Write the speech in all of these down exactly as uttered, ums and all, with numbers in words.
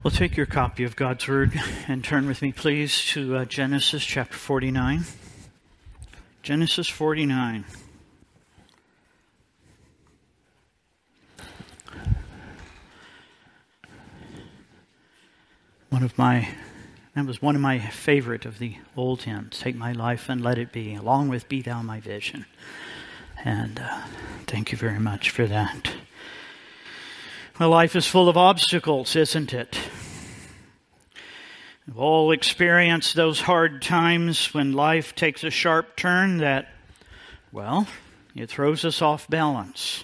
Well, take your copy of God's Word and turn with me, please, to uh, Genesis chapter forty-nine. Genesis forty-nine. One of my, that was one of my favorite of the old hymns, Take My Life and Let It Be, along with Be Thou My Vision. And uh, thank you very much for that. Well, life is full of obstacles, isn't it? We've all experienced those hard times when life takes a sharp turn that, well, it throws us off balance.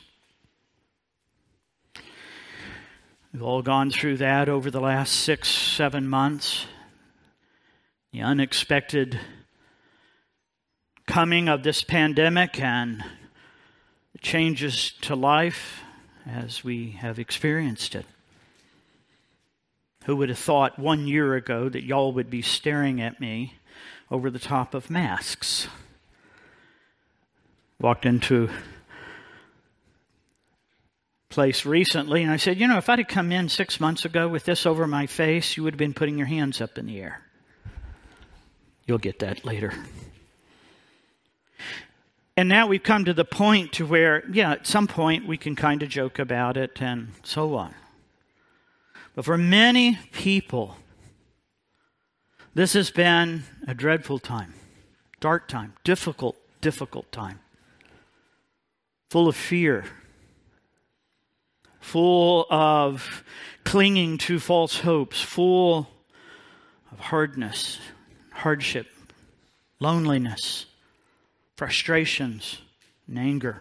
We've all gone through that over the last six, seven months. The unexpected coming of this pandemic and the changes to life as we have experienced it. Who would have thought one year ago that y'all would be staring at me over the top of masks? Walked into a place recently and I said, you know, if I'd have come in six months ago with this over my face, you would have been putting your hands up in the air. You'll get that later. And now we've come to the point to where, yeah, at some point we can kind of joke about it and so on. But for many people, this has been a dreadful time, dark time, difficult, difficult time, full of fear, full of clinging to false hopes, full of hardness, hardship, loneliness, frustrations, and anger.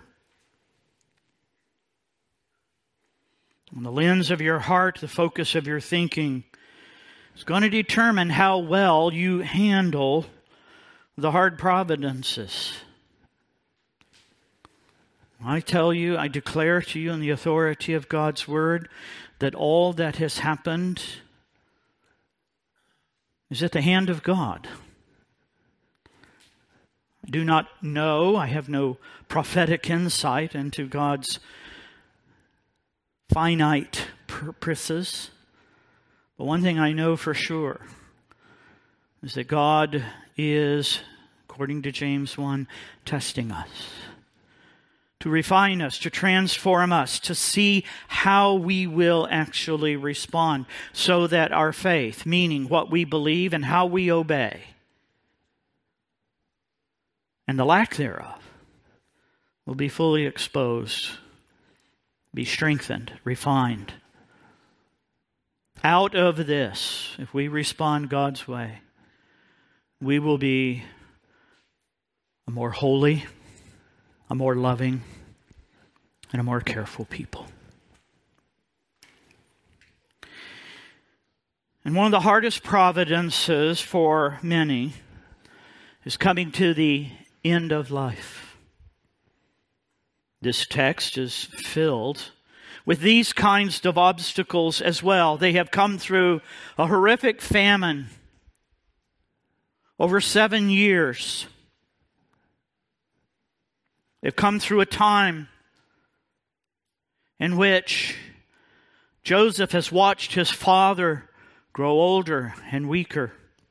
And the lens of your heart, the focus of your thinking, is going to determine how well you handle the hard providences. I tell you, I declare to you in the authority of God's Word that all that has happened is at the hand of God. I do not know, I have no prophetic insight into God's finite purposes. But one thing I know for sure is that God is, according to James one, testing us, to refine us, to transform us, to see how we will actually respond so that our faith, meaning what we believe and how we obey, and the lack thereof, will be fully exposed, be strengthened, refined. Out of this, if we respond God's way, we will be a more holy, a more loving, and a more careful people. And one of the hardest providences for many is coming to the end of life. This text is filled with these kinds of obstacles as well. They have come through a horrific famine over seven years. They've come through a time in which Joseph has watched his father grow older and weaker.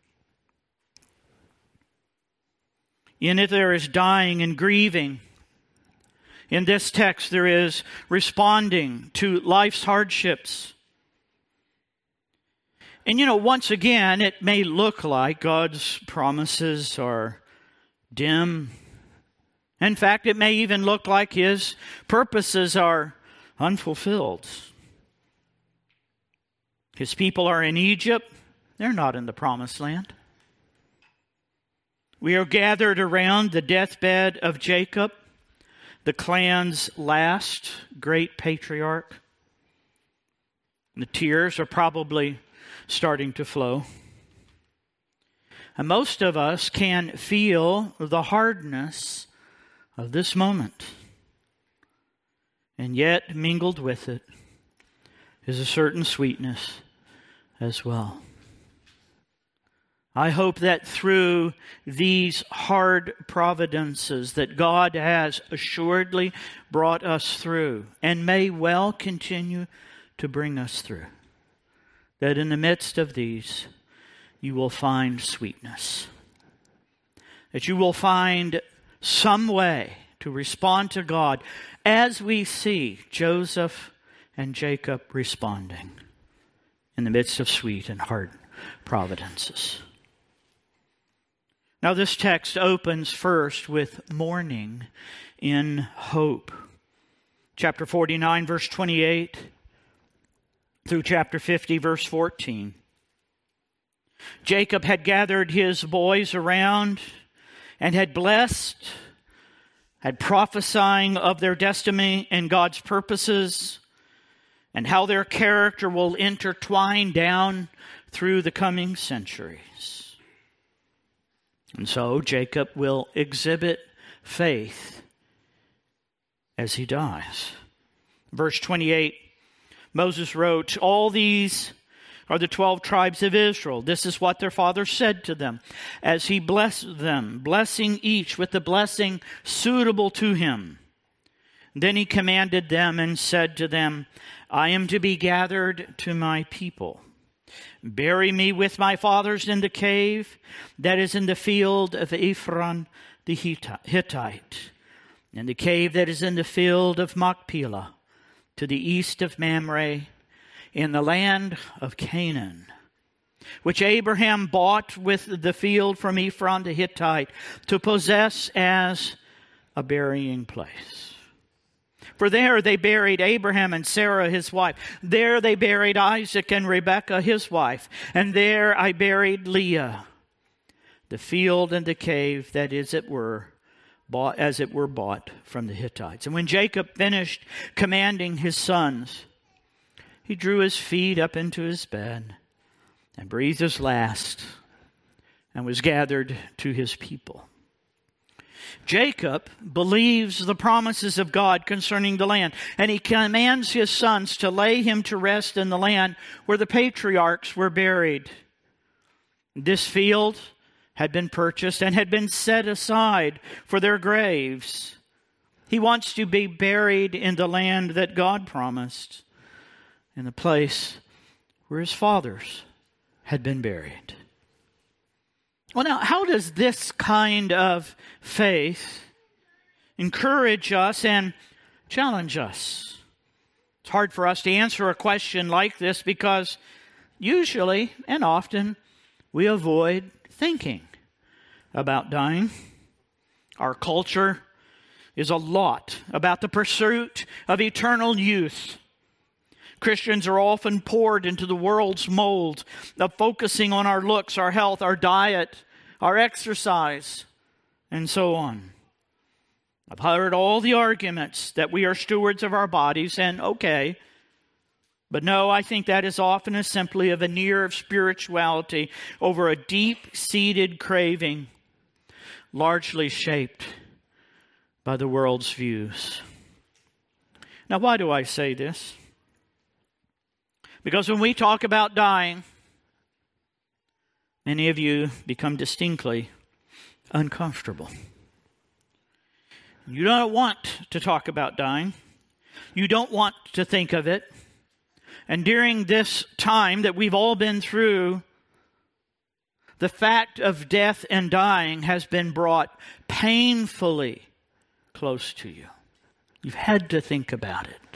In it there is dying and grieving. In this text there is responding to life's hardships. And you know, once again, it may look like God's promises are dim. In fact, it may even look like His purposes are unfulfilled. His people are in Egypt. They're not in the promised land. We are gathered around the deathbed of Jacob, the clan's last great patriarch. The tears are probably starting to flow. And most of us can feel the hardness of this moment. And yet, mingled with it is a certain sweetness as well. I hope that through these hard providences that God has assuredly brought us through and may well continue to bring us through, that in the midst of these, you will find sweetness. That you will find some way to respond to God as we see Joseph and Jacob responding in the midst of sweet and hard providences. Now this text opens first with mourning in hope. Chapter forty-nine, verse twenty-eight through chapter fifty, verse fourteen. Jacob had gathered his boys around and had blessed, had prophesying of their destiny and God's purposes, and how their character will intertwine down through the coming centuries. And so Jacob will exhibit faith as he dies. Verse twenty-eight, Moses wrote, "All these are the twelve tribes of Israel. This is what their father said to them as he blessed them, blessing each with the blessing suitable to him. Then he commanded them and said to them, I am to be gathered to my people. Bury me with my fathers in the cave that is in the field of Ephron the Hittite, in the cave that is in the field of Machpelah, to the east of Mamre, in the land of Canaan, which Abraham bought with the field from Ephron the Hittite to possess as a burying place. For there they buried Abraham and Sarah his wife. There they buried Isaac and Rebekah his wife. And there I buried Leah. The field and the cave that is it were bought as it were bought from the Hittites." And when Jacob finished commanding his sons, he drew his feet up into his bed and breathed his last and was gathered to his people. Jacob believes the promises of God concerning the land, and he commands his sons to lay him to rest in the land where the patriarchs were buried. This field had been purchased and had been set aside for their graves. He wants to be buried in the land that God promised, in the place where his fathers had been buried. Well, now, how does this kind of faith encourage us and challenge us? It's hard for us to answer a question like this because usually and often we avoid thinking about dying. Our culture is a lot about the pursuit of eternal youth. Christians are often poured into the world's mold of focusing on our looks, our health, our diet, our exercise, and so on. I've heard all the arguments that we are stewards of our bodies, and okay, but no, I think that is often as simply a veneer of spirituality over a deep-seated craving, largely shaped by the world's views. Now, why do I say this? Because when we talk about dying, many of you become distinctly uncomfortable. You don't want to talk about dying. You don't want to think of it. And during this time that we've all been through, the fact of death and dying has been brought painfully close to you. You've had to think about it.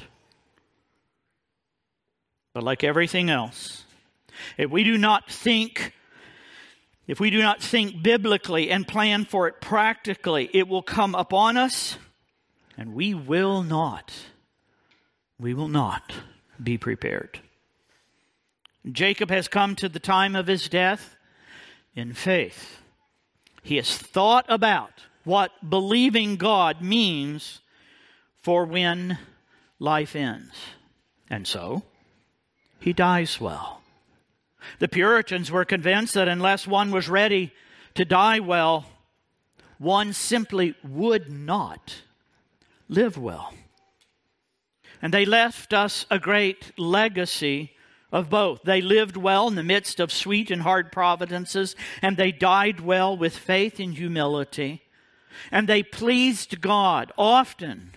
But like everything else, if we do not think, if we do not think biblically and plan for it practically, it will come upon us, and we will not, we will not be prepared. Jacob has come to the time of his death in faith. He has thought about what believing God means for when life ends. And so, he dies well. The Puritans were convinced that unless one was ready to die well, one simply would not live well. And they left us a great legacy of both. They lived well in the midst of sweet and hard providences, and they died well with faith and humility. And they pleased God often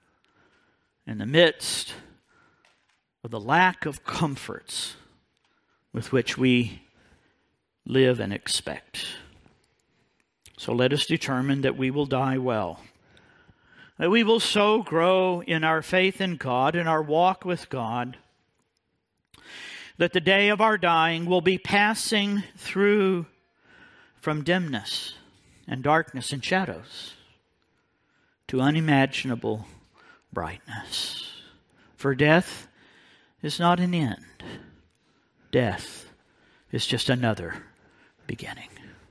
in the midst of the lack of comforts with which we live and expect. So let us determine that we will die well, that we will so grow in our faith in God, in our walk with God, that the day of our dying will be passing through from dimness and darkness and shadows to unimaginable brightness. For death is not an end. Death is just another beginning.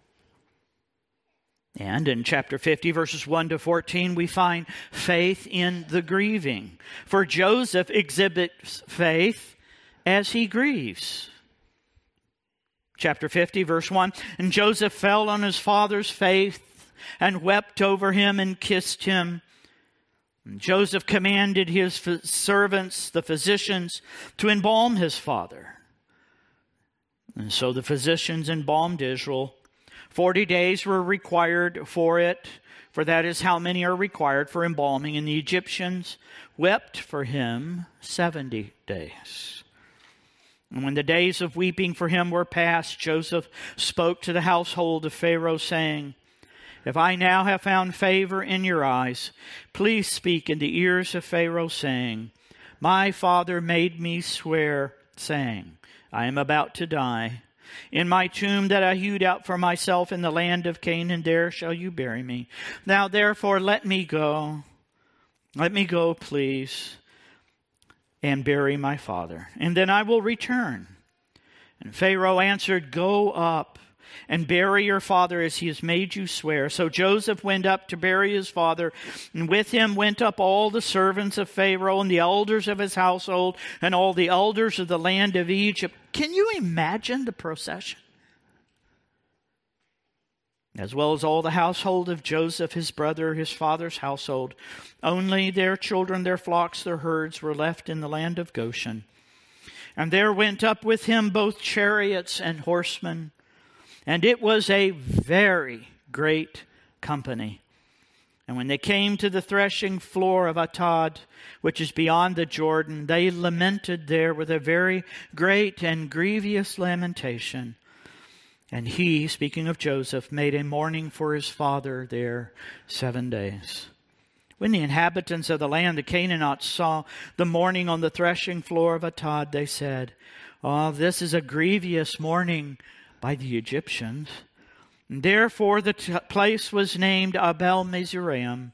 And in chapter fifty, verses one to fourteen, we find faith in the grieving. For Joseph exhibits faith as he grieves. Chapter fifty, verse one, and Joseph fell on his father's face and wept over him and kissed him. And Joseph commanded his servants, the physicians, to embalm his father. And so the physicians embalmed Israel. Forty days were required for it, for that is how many are required for embalming. And the Egyptians wept for him seventy days. And when the days of weeping for him were past, Joseph spoke to the household of Pharaoh, saying, if I now have found favor in your eyes, please speak in the ears of Pharaoh, saying, my father made me swear, saying, I am about to die. In my tomb that I hewed out for myself in the land of Canaan, there shall you bury me. Now therefore let me go. Let me go, please, and bury my father. And then I will return. And Pharaoh answered, go up and bury your father as he has made you swear. So Joseph went up to bury his father, and with him went up all the servants of Pharaoh and the elders of his household and all the elders of the land of Egypt. Can you imagine the procession? As well as all the household of Joseph, his brother, his father's household. Only their children, their flocks, their herds were left in the land of Goshen. And there went up with him both chariots and horsemen. And it was a very great company. And when they came to the threshing floor of Atad, which is beyond the Jordan, they lamented there with a very great and grievous lamentation. And he, speaking of Joseph, made a mourning for his father there seven days. When the inhabitants of the land, the Canaanites, saw the mourning on the threshing floor of Atad, they said, oh, this is a grievous mourning by the Egyptians. And therefore the t- place was named Abel Mizraim.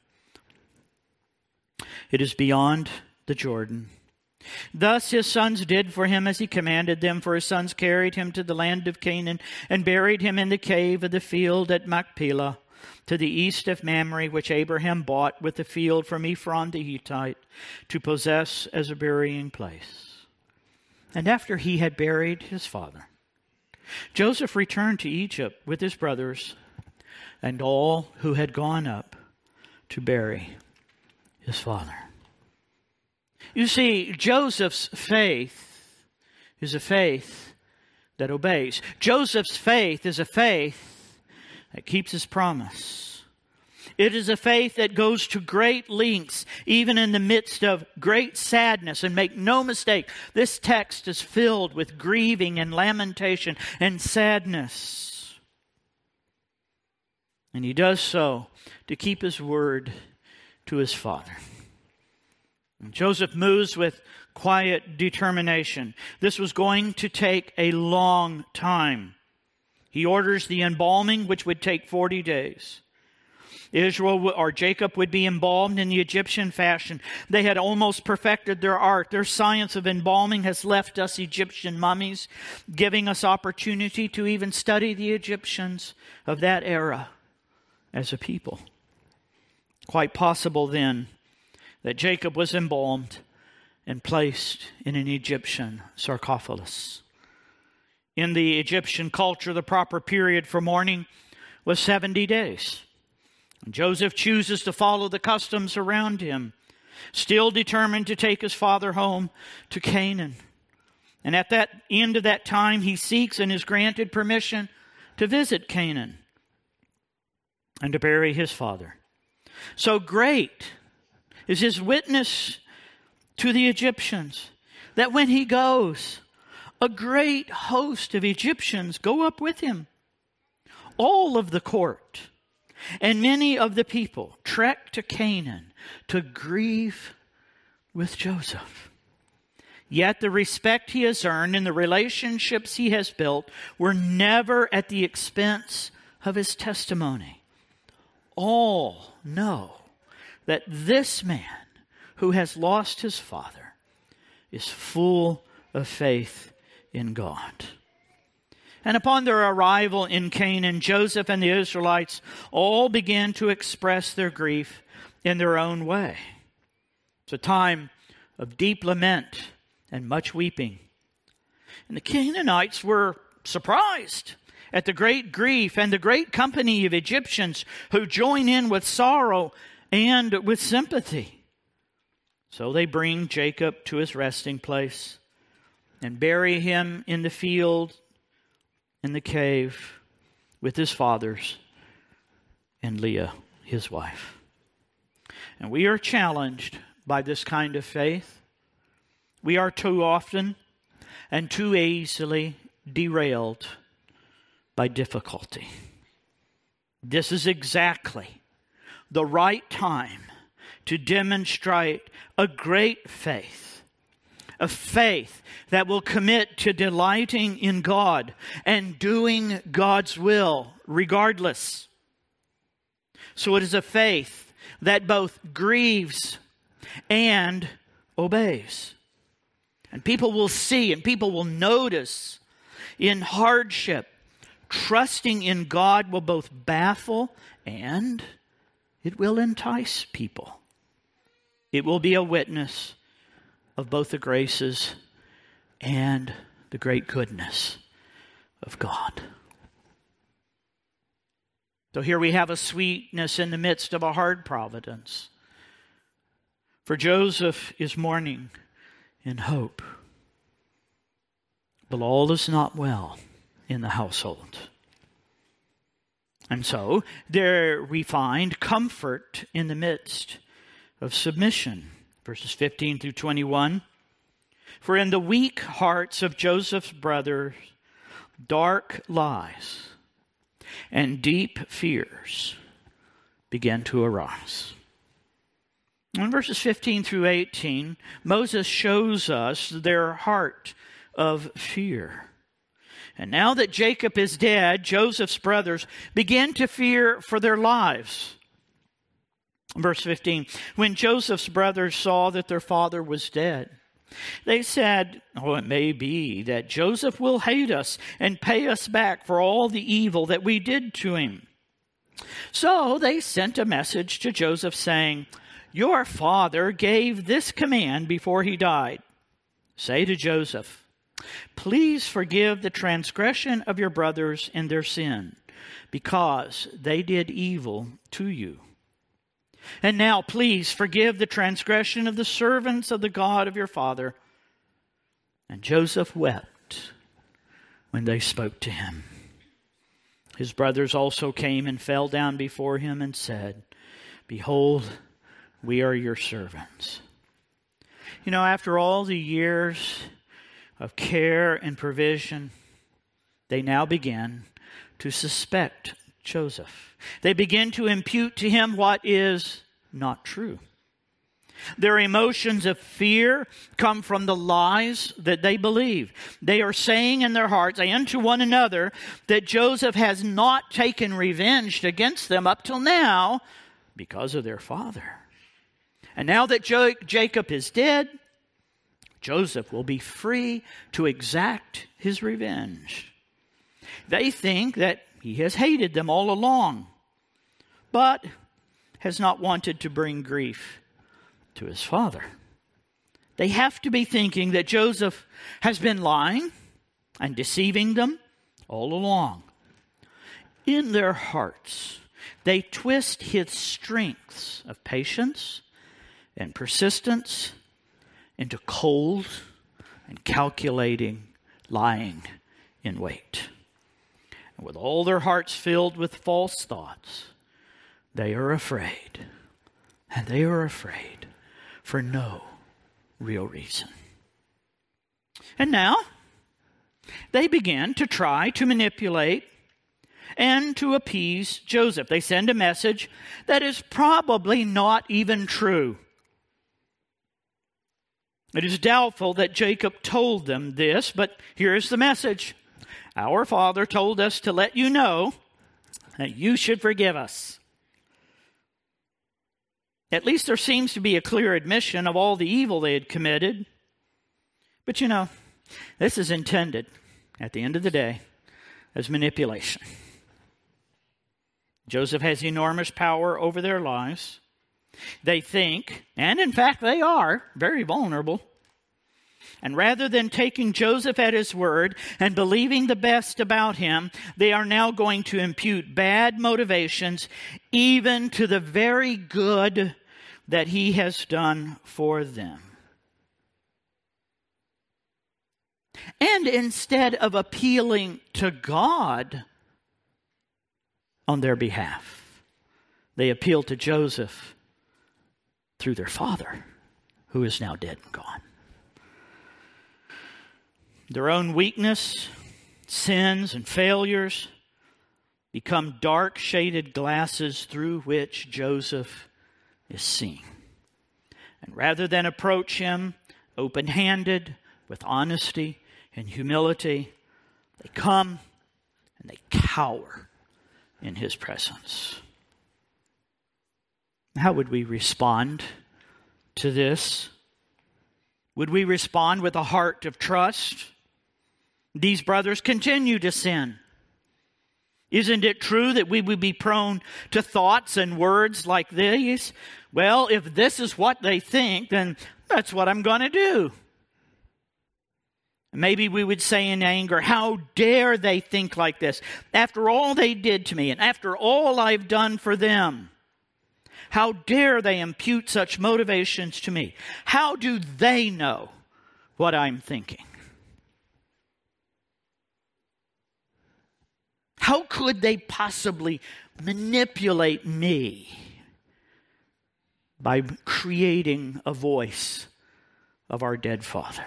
It is beyond the Jordan. Thus his sons did for him as he commanded them, for his sons carried him to the land of Canaan and buried him in the cave of the field at Machpelah, to the east of Mamre, which Abraham bought with the field from Ephron the Hittite to possess as a burying place. And after he had buried his father, Joseph returned to Egypt with his brothers and all who had gone up to bury his father. You see, Joseph's faith is a faith that obeys. Joseph's faith is a faith that keeps his promise. It is a faith that goes to great lengths, even in the midst of great sadness. And make no mistake, this text is filled with grieving and lamentation and sadness. And he does so to keep his word to his father. And Joseph moves with quiet determination. This was going to take a long time. He orders the embalming, which would take forty days. Israel or Jacob would be embalmed in the Egyptian fashion. They had almost perfected their art. Their science of embalming has left us Egyptian mummies, giving us opportunity to even study the Egyptians of that era as a people. Quite possible then that Jacob was embalmed and placed in an Egyptian sarcophagus. In the Egyptian culture, the proper period for mourning was seventy days. Joseph chooses to follow the customs around him, still determined to take his father home to Canaan. And at that end of that time, he seeks and is granted permission to visit Canaan and to bury his father. So great is his witness to the Egyptians that when he goes, a great host of Egyptians go up with him. All of the court and many of the people trek to Canaan to grieve with Joseph. Yet the respect he has earned and the relationships he has built were never at the expense of his testimony. All know that this man who has lost his father is full of faith in God. And upon their arrival in Canaan, Joseph and the Israelites all began to express their grief in their own way. It's a time of deep lament and much weeping. And the Canaanites were surprised at the great grief and the great company of Egyptians who join in with sorrow and with sympathy. So they bring Jacob to his resting place and bury him in the field, in the cave, with his fathers and Leah, his wife. And we are challenged by this kind of faith. We are too often and too easily derailed by difficulty. This is exactly the right time to demonstrate a great faith, a faith that will commit to delighting in God and doing God's will regardless. So it is a faith that both grieves and obeys. And people will see and people will notice in hardship, trusting in God will both baffle and it will entice people. It will be a witness of both the graces and the great goodness of God. So here we have a sweetness in the midst of a hard providence. For Joseph is mourning in hope, but all is not well in the household. And so there we find comfort in the midst of submission. Verses fifteen through twenty-one. For in the weak hearts of Joseph's brothers, dark lies and deep fears began to arise. In verses fifteen through eighteen, Moses shows us their heart of fear. And now that Jacob is dead, Joseph's brothers begin to fear for their lives. Verse fifteen, when Joseph's brothers saw that their father was dead, they said, oh, it may be that Joseph will hate us and pay us back for all the evil that we did to him. So they sent a message to Joseph saying, your father gave this command before he died. Say to Joseph, please forgive the transgression of your brothers and their sin, because they did evil to you. And now, please forgive the transgression of the servants of the God of your father. And Joseph wept when they spoke to him. His brothers also came and fell down before him and said, behold, we are your servants. You know, after all the years of care and provision, they now begin to suspect Joseph. They begin to impute to him what is not true. Their emotions of fear come from the lies that they believe. They are saying in their hearts and to one another that Joseph has not taken revenge against them up till now because of their father. And now that jo- Jacob is dead, Joseph will be free to exact his revenge. They think that he has hated them all along, but has not wanted to bring grief to his father. They have to be thinking that Joseph has been lying and deceiving them all along. In their hearts, they twist his strengths of patience and persistence into cold and calculating lying in wait. And with all their hearts filled with false thoughts, they are afraid. And they are afraid for no real reason. And now, they begin to try to manipulate and to appease Joseph. They send a message that is probably not even true. It is doubtful that Jacob told them this, but here is the message. Our father told us to let you know that you should forgive us. At least there seems to be a clear admission of all the evil they had committed. But you know, this is intended, at the end of the day, as manipulation. Joseph has enormous power over their lives. They think, and in fact they are, very vulnerable. And rather than taking Joseph at his word and believing the best about him, they are now going to impute bad motivations even to the very good that he has done for them. And instead of appealing to God on their behalf, they appeal to Joseph through their father, who is now dead and gone. Their own weakness, sins, and failures become dark shaded glasses through which Joseph is seen. And rather than approach him open-handed, with honesty and humility, they come and they cower in his presence. How would we respond to this? Would we respond with a heart of trust? These brothers continue to sin. Isn't it true that we would be prone to thoughts and words like these? Well, if this is what they think, then that's what I'm going to do. Maybe we would say in anger, how dare they think like this? After all they did to me and after all I've done for them, how dare they impute such motivations to me? How do they know what I'm thinking? How could they possibly manipulate me by creating a voice of our dead father?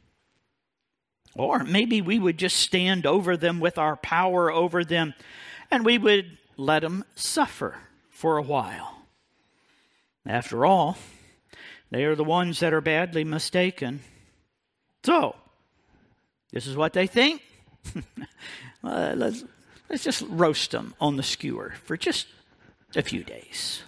Or maybe we would just stand over them with our power over them and we would let them suffer for a while. After all, they are the ones that are badly mistaken. So, this is what they think. uh, let's, let's just roast them on the skewer for just a few days.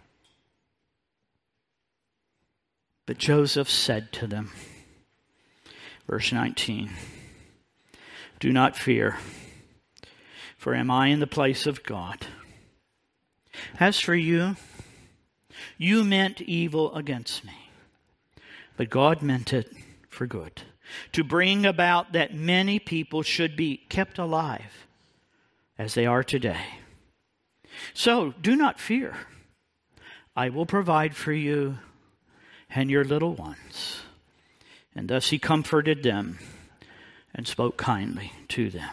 But Joseph said to them, verse nineteen, do not fear, for am I in the place of God? As for you, you meant evil against me, but God meant it for good, to bring about that many people should be kept alive as they are today. So do not fear. I will provide for you and your little ones. And thus he comforted them and spoke kindly to them.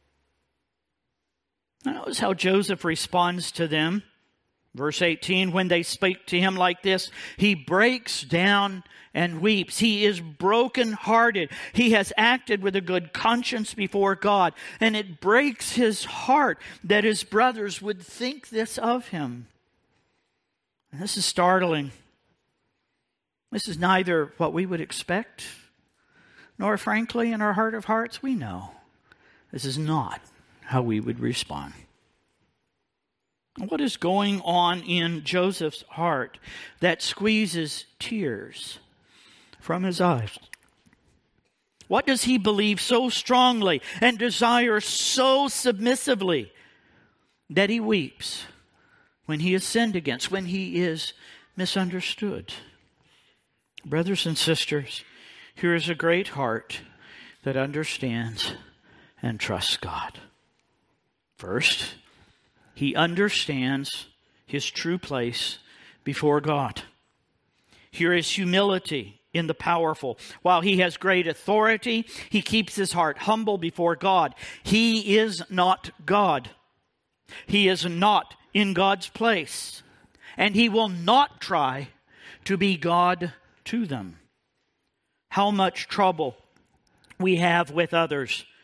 Notice how Joseph responds to them. Verse eighteen, when they speak to him like this, he breaks down and weeps. He is brokenhearted. He has acted with a good conscience before God, and it breaks his heart that his brothers would think this of him. And this is startling. This is neither what we would expect, nor frankly in our heart of hearts we know. This is not how we would respond. What is going on in Joseph's heart that squeezes tears from his eyes? What does he believe so strongly and desire so submissively that he weeps when he is sinned against, when he is misunderstood? Brothers and sisters, here is a great heart that understands and trusts God. First, he understands his true place before God. Here is humility in the powerful. While he has great authority, he keeps his heart humble before God. He is not God. He is not in God's place. And he will not try to be God to them. How much trouble we have with others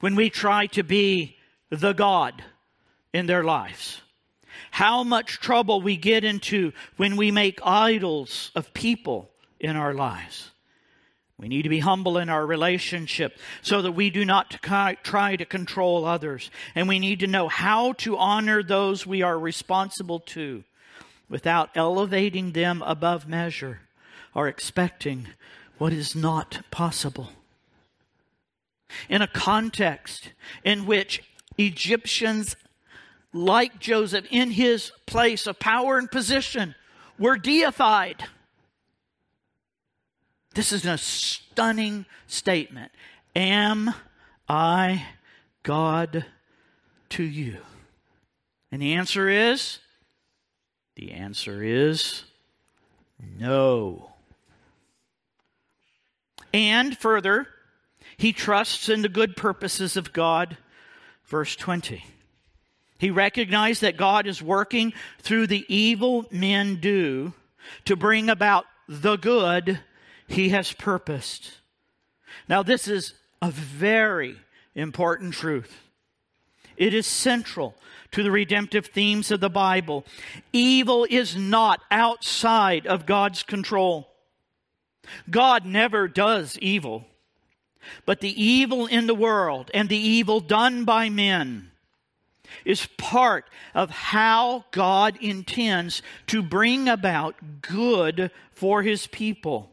when we try to be the God in their lives. How much trouble we get into when we make idols of people in our lives. We need to be humble in our relationship so that we do not try to control others. And we need to know how to honor those we are responsible to without elevating them above measure or expecting what is not possible. In a context in which Egyptians, like Joseph, in his place of power and position, were deified. This is a stunning statement. Am I God to you? And the answer is, the answer is no. And further, he trusts in the good purposes of God. Verse twenty. He recognized that God is working through the evil men do to bring about the good He has purposed. Now, this is a very important truth. It is central to the redemptive themes of the Bible. Evil is not outside of God's control. God never does evil. But the evil in the world and the evil done by men is part of how God intends to bring about good for His people.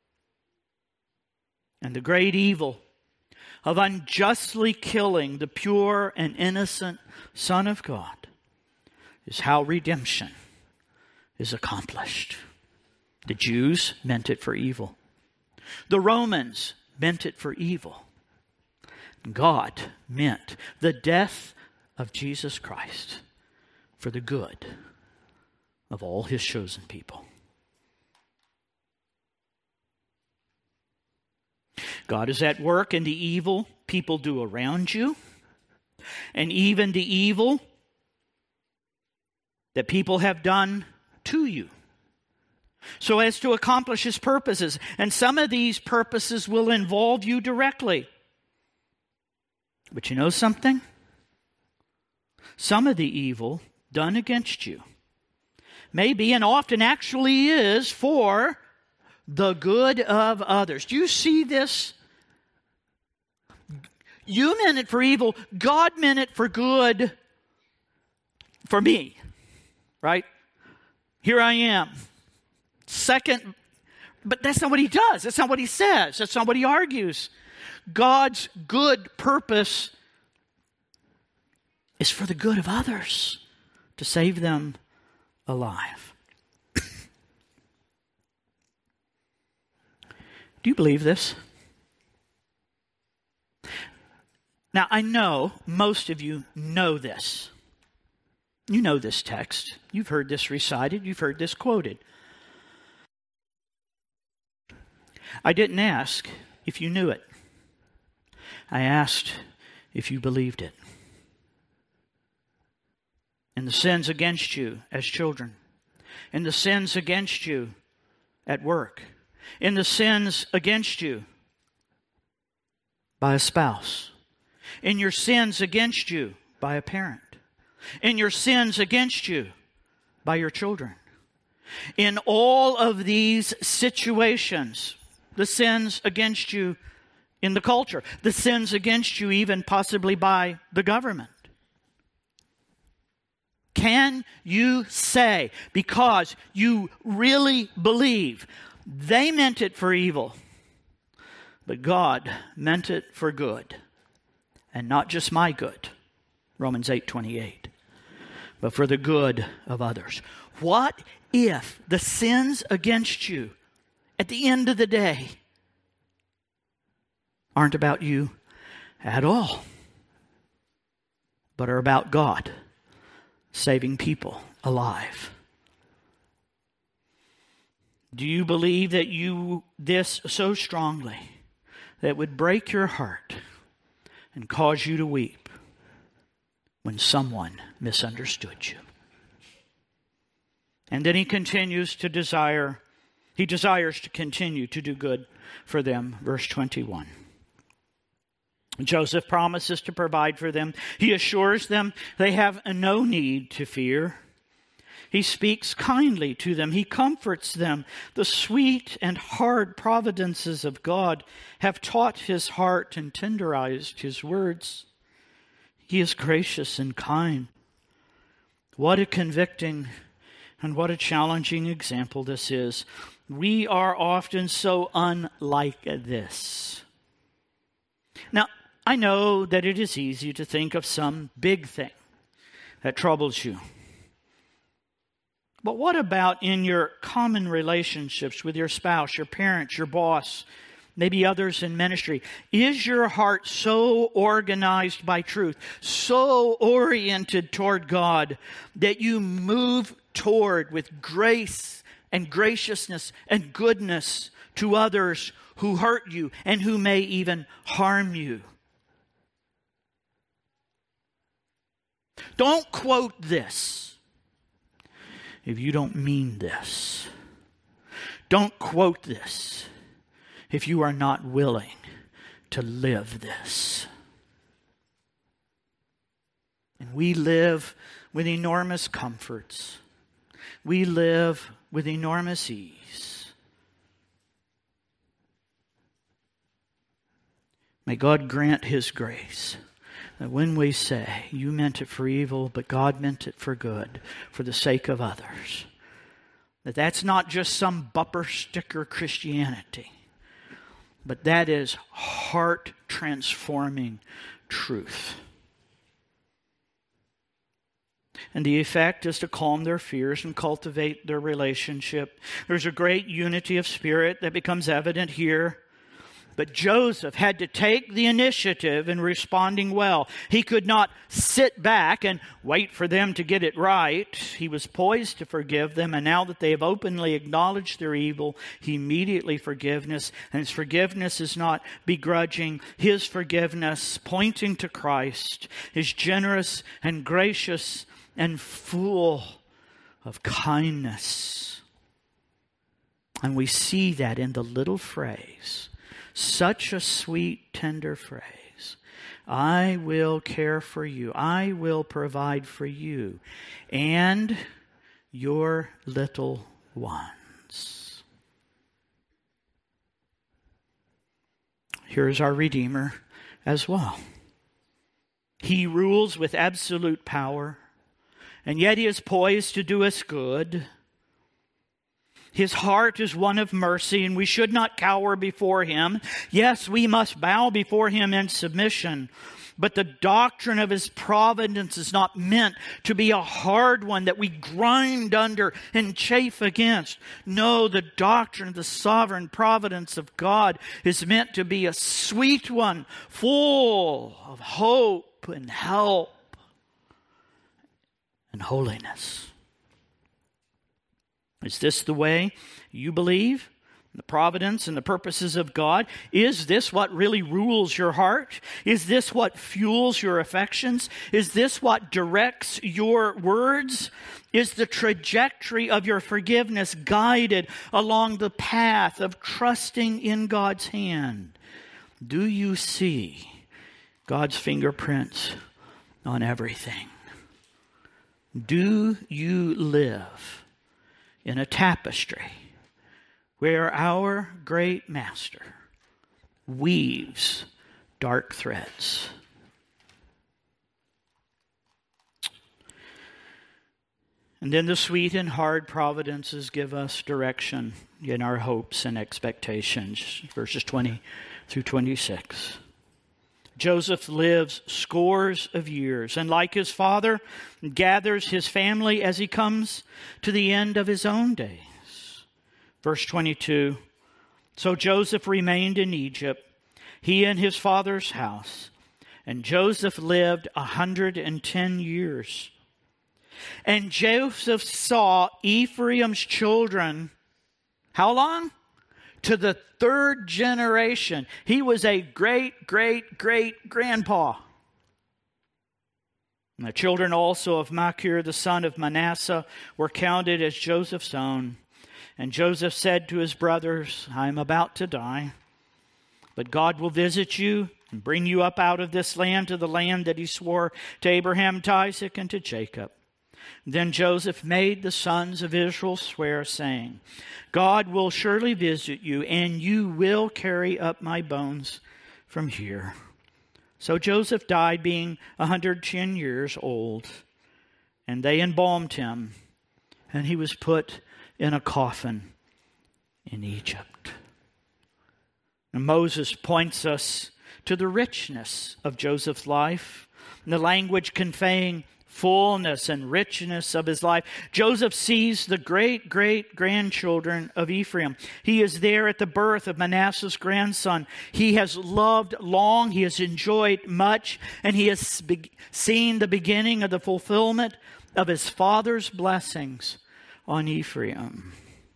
And the great evil of unjustly killing the pure and innocent Son of God is how redemption is accomplished. The Jews meant it for evil. The Romans meant it for evil. God meant the death of Jesus Christ for the good of all His chosen people. God is at work in the evil people do around you, and even the evil that people have done to you, so as to accomplish His purposes. And some of these purposes will involve you directly. But you know something? Some of the evil done against you may be, and often actually is, for the good of others. Do you see this? You meant it for evil. God meant it for good for me. Right? Here I am. Second, but that's not what He does. That's not what He says. That's not what He argues. God's good purpose is for the good of others, to save them alive. Do you believe this? Now, I know most of you know this. You know this text. You've heard this recited. You've heard this quoted. I didn't ask if you knew it. I asked if you believed it. And the sins against you as children, and the sins against you at work, in the sins against you by a spouse, in your sins against you by a parent, in your sins against you by your children. In all of these situations, the sins against you in the culture, the sins against you even possibly by the government. Can you say, because you really believe they meant it for evil, but God meant it for good, and not just my good, Romans eight twenty-eight, but for the good of others? What if the sins against you at the end of the day aren't about you at all, but are about God saving people alive? Do you believe that you this so strongly that it would break your heart and cause you to weep when someone misunderstood you? And then he continues to desire, he desires to continue to do good for them. Verse twenty-one. Joseph promises to provide for them. He assures them they have no need to fear. He speaks kindly to them. He comforts them. The sweet and hard providences of God have taught his heart and tenderized his words. He is gracious and kind. What a convicting and what a challenging example this is. We are often so unlike this. Now, I know that it is easy to think of some big thing that troubles you. But what about in your common relationships with your spouse, your parents, your boss, maybe others in ministry? Is your heart so organized by truth, so oriented toward God, that you move toward with grace and graciousness and goodness to others who hurt you and who may even harm you? Don't quote this if you don't mean this. Don't quote this if you are not willing to live this. And we live with enormous comforts. We live with enormous ease. May God grant his grace that when we say, you meant it for evil, but God meant it for good, for the sake of others, that that's not just some bumper sticker Christianity, but that is heart-transforming truth. And the effect is to calm their fears and cultivate their relationship. There's a great unity of spirit that becomes evident here. But Joseph had to take the initiative in responding well. He could not sit back and wait for them to get it right. He was poised to forgive them, and now that they have openly acknowledged their evil, he immediately forgiveness. And his forgiveness is not begrudging. His forgiveness, pointing to Christ, is generous and gracious and full of kindness. And we see that in the little phrase, such a sweet, tender phrase. I will care for you. I will provide for you and your little ones. Here's our Redeemer as well. He rules with absolute power, and yet he is poised to do us good. His heart is one of mercy, and we should not cower before him. Yes, we must bow before him in submission, but the doctrine of his providence is not meant to be a hard one that we grind under and chafe against. No, the doctrine of the sovereign providence of God is meant to be a sweet one, full of hope and help and holiness. Is this the way you believe? The providence and the purposes of God? Is this what really rules your heart? Is this what fuels your affections? Is this what directs your words? Is the trajectory of your forgiveness guided along the path of trusting in God's hand? Do you see God's fingerprints on everything? Do you live in a tapestry where our great Master weaves dark threads? And then the sweet and hard providences give us direction in our hopes and expectations. Verses twenty through twenty-six. Joseph lives scores of years, and like his father, gathers his family as he comes to the end of his own days. Verse twenty-two, so Joseph remained in Egypt, he and his father's house, and Joseph lived a hundred and ten years. And Joseph saw Ephraim's children, how long? To the third generation. He was a great, great, great grandpa. And the children also of Machir, the son of Manasseh, were counted as Joseph's own. And Joseph said to his brothers, I am about to die, But God will visit you and bring you up out of this land to the land that he swore to Abraham, to Isaac, and to Jacob. Then Joseph made the sons of Israel swear, saying, God will surely visit you, and you will carry up my bones from here. So Joseph died, being a hundred ten years old, and they embalmed him, and he was put in a coffin in Egypt. And Moses points us to the richness of Joseph's life, and the language conveying fullness and richness of his life. Joseph sees the great-great-grandchildren of Ephraim. He is there at the birth of Manasseh's grandson. He has loved long, he has enjoyed much, and he has be- seen the beginning of the fulfillment of his father's blessings on Ephraim.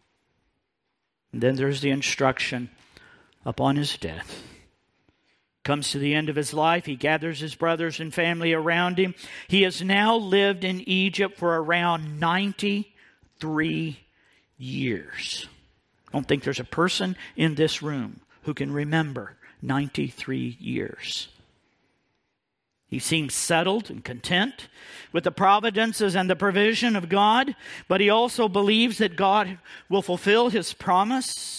And then there's the instruction upon his death. Comes to the end of his life. He gathers his brothers and family around him. He has now lived in Egypt for around ninety-three years. I don't think there's a person in this room who can remember ninety-three years. He seems settled and content with the providences and the provision of God, but he also believes that God will fulfill his promise.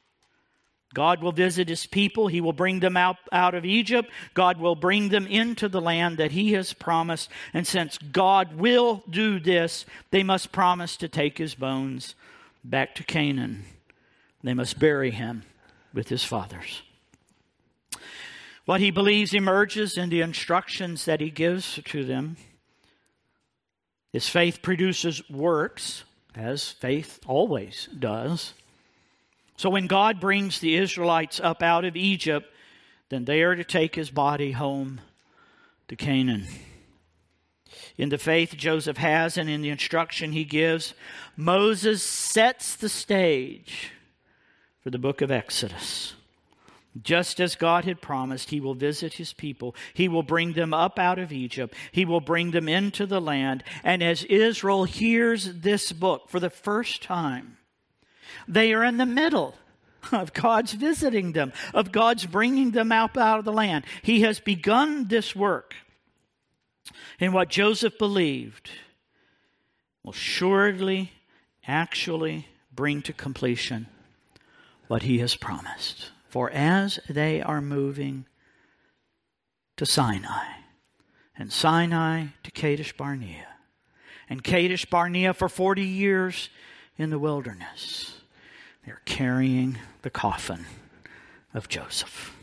God will visit his people. He will bring them out, out of Egypt. God will bring them into the land that he has promised. And since God will do this, they must promise to take his bones back to Canaan. They must bury him with his fathers. What he believes emerges in the instructions that he gives to them. His faith produces works, as faith always does. So when God brings the Israelites up out of Egypt, then they are to take his body home to Canaan. In the faith Joseph has and in the instruction he gives, Moses sets the stage for the book of Exodus. Just as God had promised, he will visit his people. He will bring them up out of Egypt. He will bring them into the land. And as Israel hears this book for the first time, they are in the middle of God's visiting them, of God's bringing them out, out of the land. He has begun this work. And what Joseph believed will surely, actually bring to completion what he has promised. For as they are moving to Sinai, and Sinai to Kadesh Barnea, and Kadesh Barnea for forty years in the wilderness, they're carrying the coffin of Joseph.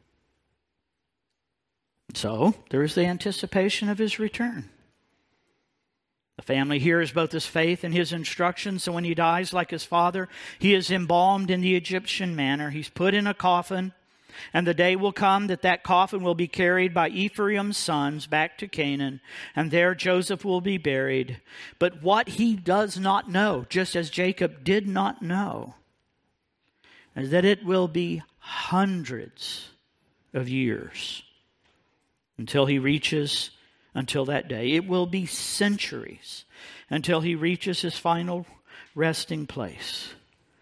So, there is the anticipation of his return. The family hears both his faith and his instructions, so when he dies like his father, he is embalmed in the Egyptian manner. He's put in a coffin, and the day will come that that coffin will be carried by Ephraim's sons back to Canaan, and there Joseph will be buried. But what he does not know, just as Jacob did not know, is that it will be hundreds of years until he reaches, until that day. It will be centuries until he reaches his final resting place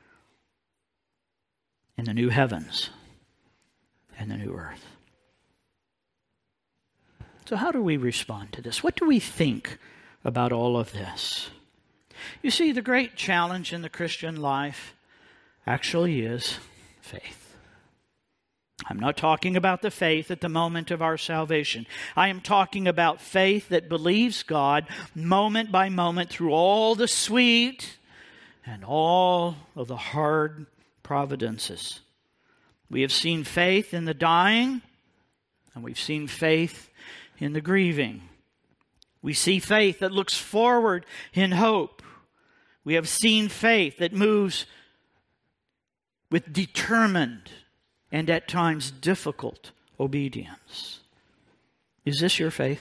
in the new heavens and the new earth. So how do we respond to this? What do we think about all of this? You see, the great challenge in the Christian life actually is faith. I'm not talking about the faith at the moment of our salvation. I am talking about faith that believes God moment by moment through all the sweet and all of the hard providences. We have seen faith in the dying, and we've seen faith in the grieving. We see faith that looks forward in hope. We have seen faith that moves with determined and at times difficult obedience. Is this your faith?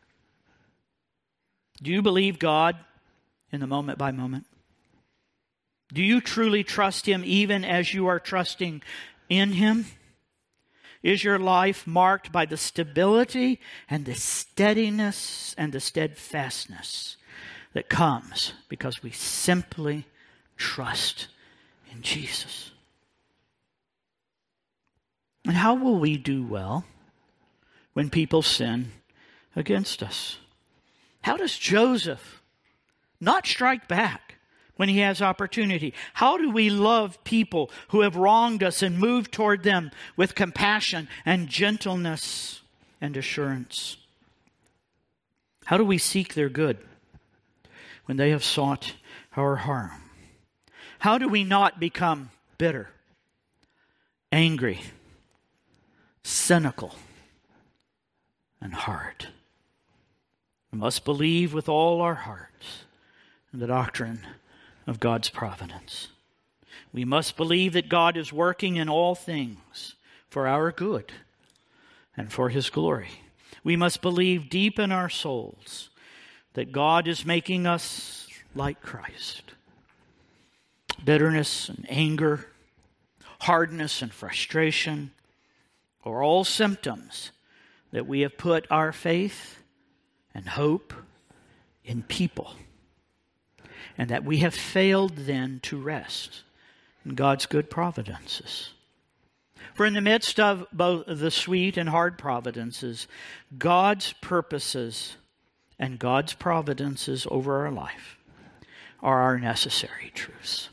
Do you believe God in the moment by moment? Do you truly trust him even as you are trusting in him? Is your life marked by the stability and the steadiness and the steadfastness that comes because we simply trust in Jesus? And how will we do well when people sin against us? How does Joseph not strike back when he has opportunity? How do we love people who have wronged us and move toward them with compassion and gentleness and assurance? How do we seek their good when they have sought our harm? How do we not become bitter, angry, cynical, and hard? We must believe with all our hearts in the doctrine of God's providence. We must believe that God is working in all things for our good and for His glory. We must believe deep in our souls that God is making us like Christ. Bitterness and anger, hardness and frustration are all symptoms that we have put our faith and hope in people, and that we have failed then to rest in God's good providences. For in the midst of both the sweet and hard providences, God's purposes and God's providences over our life are our necessary truths.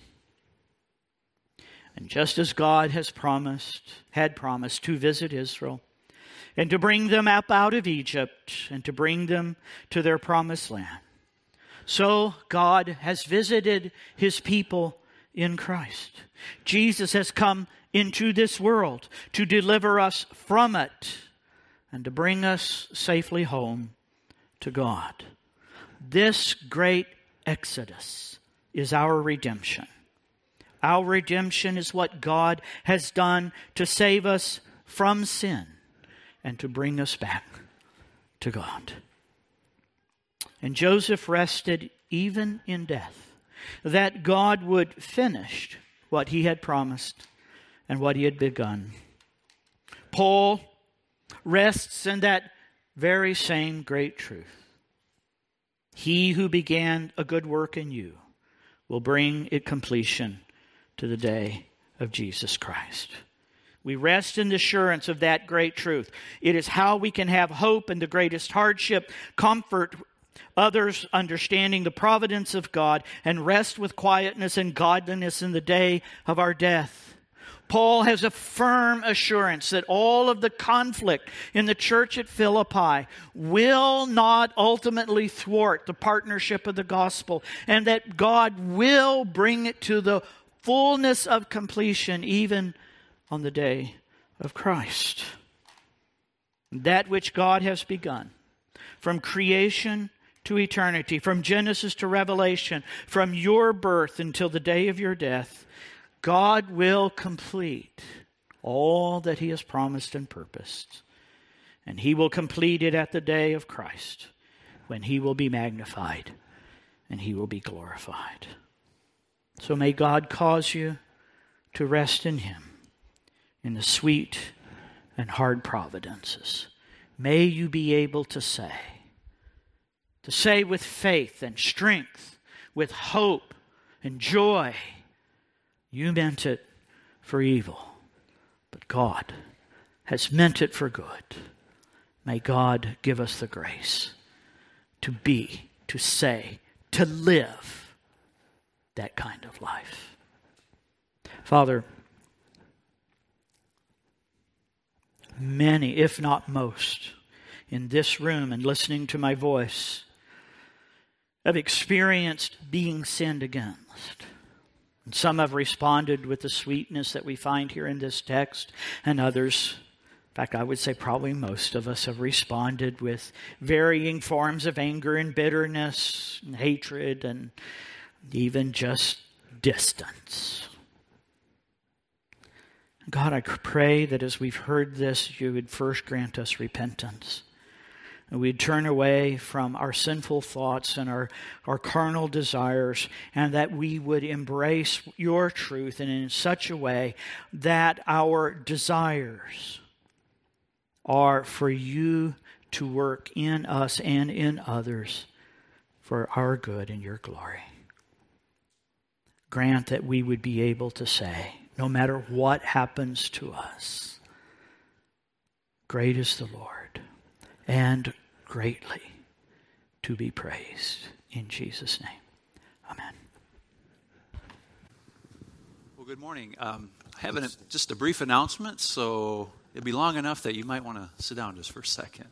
And just as God has promised, had promised to visit Israel and to bring them up out of Egypt and to bring them to their promised land, so God has visited His people in Christ. Jesus has come into this world to deliver us from it and to bring us safely home to God. This great exodus is our redemption. Our redemption is what God has done to save us from sin and to bring us back to God. And Joseph rested even in death, that God would finish what He had promised and what He had begun. Paul rests in that very same great truth. He who began a good work in you will bring it completion to the day of Jesus Christ. We rest in the assurance of that great truth. It is how we can have hope in the greatest hardship, comfort others understanding the providence of God, and rest with quietness and godliness in the day of our death. Paul has a firm assurance that all of the conflict in the church at Philippi will not ultimately thwart the partnership of the gospel, and that God will bring it to the fullness of completion even on the day of Christ. That which God has begun from creation to eternity, from Genesis to Revelation, from your birth until the day of your death, God will complete all that He has promised and purposed. And He will complete it at the day of Christ, when He will be magnified and He will be glorified. So may God cause you to rest in Him, in the sweet and hard providences. May you be able to say, to say with faith and strength, with hope and joy, you meant it for evil, but God has meant it for good. May God give us the grace to be, to say, to live that kind of life. Father, many, if not most, in this room and listening to my voice have experienced being sinned against. And some have responded with the sweetness that we find here in this text, and others, in fact, I would say probably most of us, have responded with varying forms of anger and bitterness and hatred and even just distance. God, I pray that as we've heard this, you would first grant us repentance. And we'd turn away from our sinful thoughts and our, our carnal desires, and that we would embrace your truth and in such a way that our desires are for you to work in us and in others for our good and your glory. Grant that we would be able to say, no matter what happens to us, Great is the Lord, and greatly to be praised. In Jesus' name, amen. Well, good morning. Um, I have an, just a brief announcement, so it'll be long enough that you might want to sit down just for a second.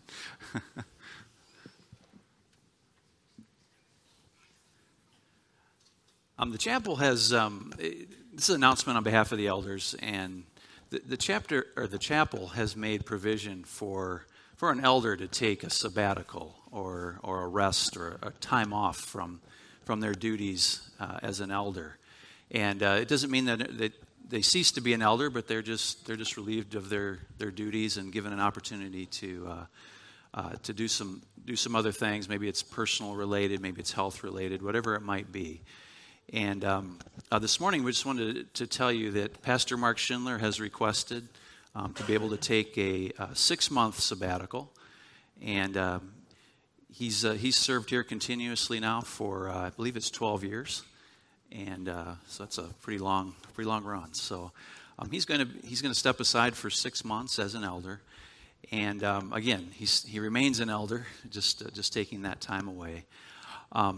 um, the chapel has um, this is an announcement on behalf of the elders, and the, the chapter or the chapel has made provision for for an elder to take a sabbatical or or a rest or a time off from from their duties uh, as an elder. And uh, it doesn't mean that, that they cease to be an elder, but they're just they're just relieved of their, their duties and given an opportunity to uh, uh, to do some do some other things. Maybe it's personal related, maybe it's health related, whatever it might be. And um, uh, this morning, we just wanted to tell you that Pastor Mark Schindler has requested um, to be able to take a, a six month sabbatical, and um, he's uh, he's served here continuously now for uh, I believe it's twelve years. And uh, so that's a pretty long, pretty long run. So um, he's going to he's going to step aside for six months as an elder, and um, again, he's he remains an elder, just uh, just taking that time away. Um,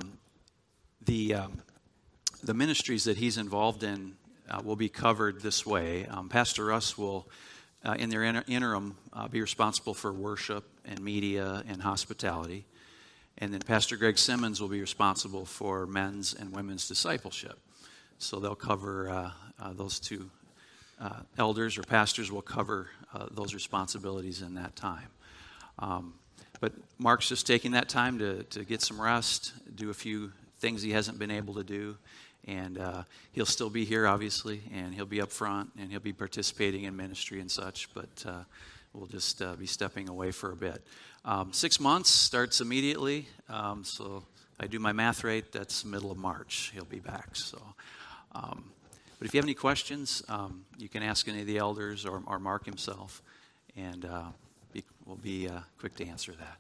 the um, the ministries that he's involved in uh, will be covered this way. Um, Pastor Russ will, uh, in their inter- interim, uh, be responsible for worship and media and hospitality. And then Pastor Greg Simmons will be responsible for men's and women's discipleship. So they'll cover uh, uh, those two uh, elders or pastors will cover uh, those responsibilities in that time. Um, but Mark's just taking that time to, to get some rest, do a few things he hasn't been able to do. And uh, he'll still be here, obviously, and he'll be up front, and he'll be participating in ministry and such. But uh, we'll just uh, be stepping away for a bit. Um, six months starts immediately, um, so I do my math right, that's middle of March he'll be back. So, um, but if you have any questions, um, you can ask any of the elders or, or Mark himself, and uh, be, we'll be uh, quick to answer that.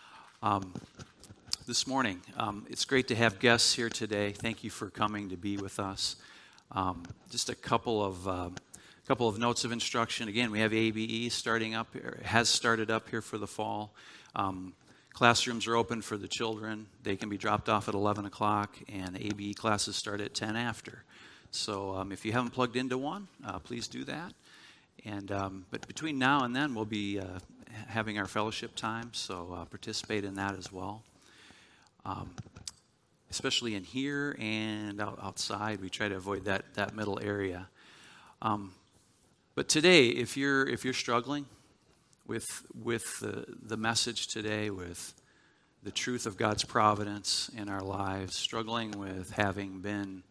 Um, this morning, um, it's great to have guests here today. Thank you for coming to be with us. Um, just a couple of uh, couple of notes of instruction. Again, we have A B E starting up, or has started up here for the fall. Um, classrooms are open for the children. They can be dropped off at eleven o'clock, and A B E classes start at ten after. So um, if you haven't plugged into one, uh, please do that. And um, but between now and then, we'll be uh, having our fellowship time, so uh, participate in that as well. Um, especially in here and out, outside, we try to avoid that that middle area. Um, But today, if you're if you're struggling with with the, the message today, with the truth of God's providence in our lives, struggling with having been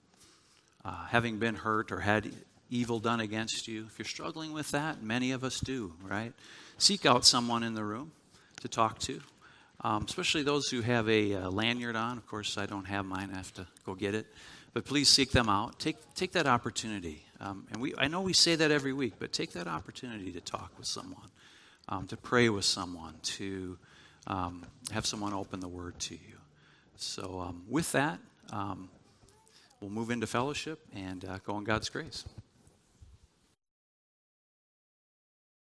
uh, having been hurt or had evil done against you, if you're struggling with that, many of us do, right? Seek out someone in the room to talk to, um, especially those who have a, a lanyard on. Of course, I don't have mine; I have to go get it. But please seek them out. Take take that opportunity. Um, and we I know we say that every week, but take that opportunity to talk with someone, um, to pray with someone, to um, have someone open the Word to you. So um, with that, um, we'll move into fellowship and uh, go in God's grace.